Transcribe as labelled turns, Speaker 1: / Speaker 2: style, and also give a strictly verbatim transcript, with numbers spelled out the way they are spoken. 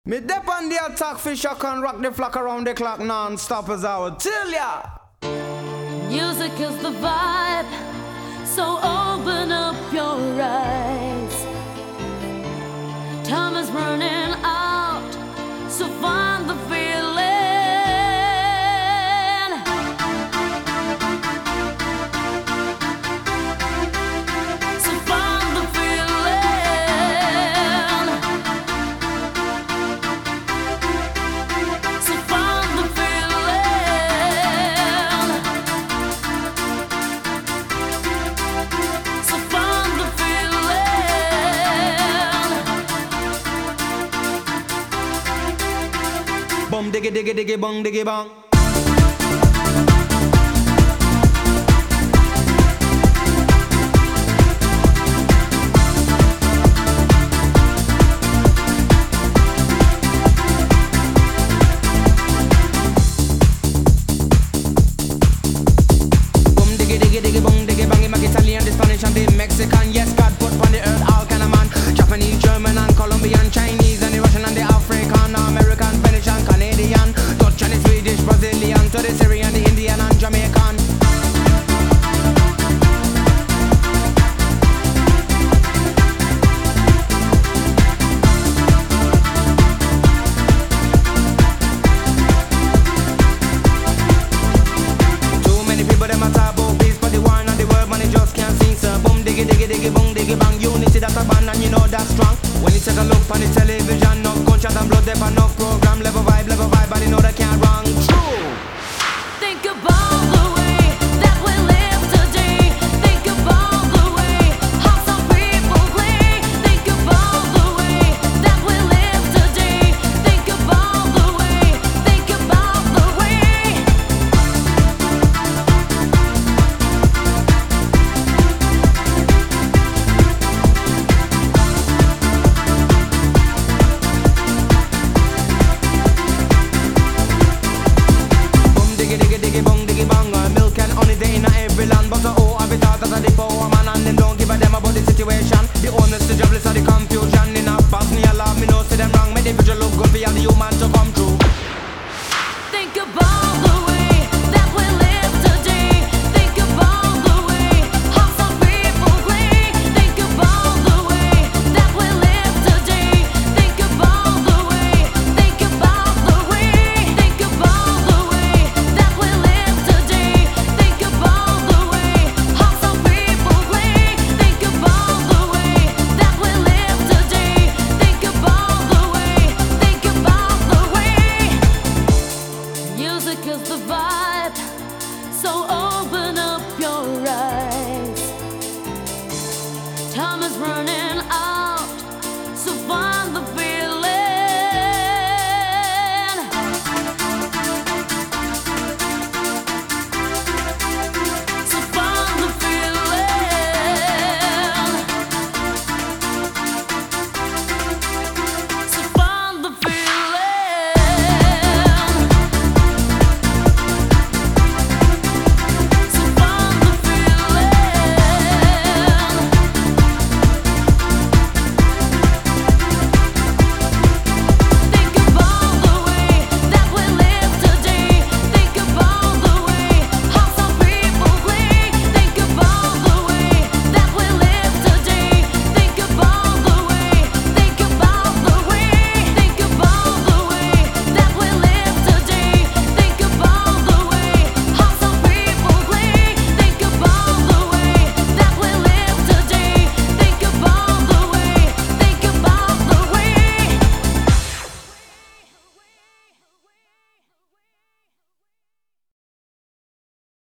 Speaker 1: Me dep on the attack for shock and rock the flock around the clock non-stop as I would tell ya.
Speaker 2: Music is the vibe, so open up your eyes. Time is running out, so find the feeling. So find the feeling. So find the feeling. So find the feeling.
Speaker 1: Bum diggy diggy diggy bong diggy bong.